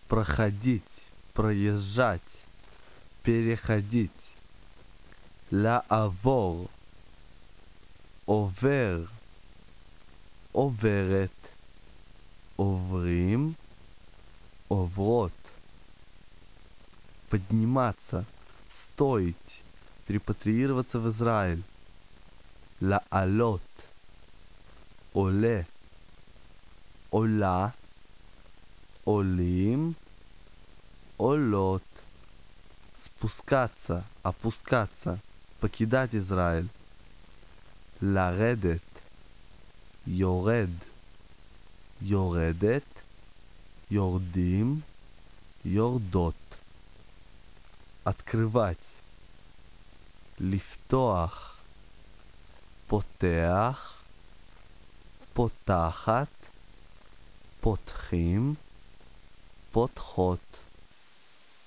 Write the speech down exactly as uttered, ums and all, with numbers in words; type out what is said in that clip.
проходить, проезжать, переходить. לעבור, עובר, עוברת, עוברים, עוברות. Подниматься, стоить, репатриироваться в Израиль. לעלות, עולה, עולה, עולים, עולות. Спускаться, опускаться, покидать Израиль. לרדת, יורד, יורדת, יורדים, יורדות. открывать, לפתוח, פותח, פותחת, פותחים, פותחות.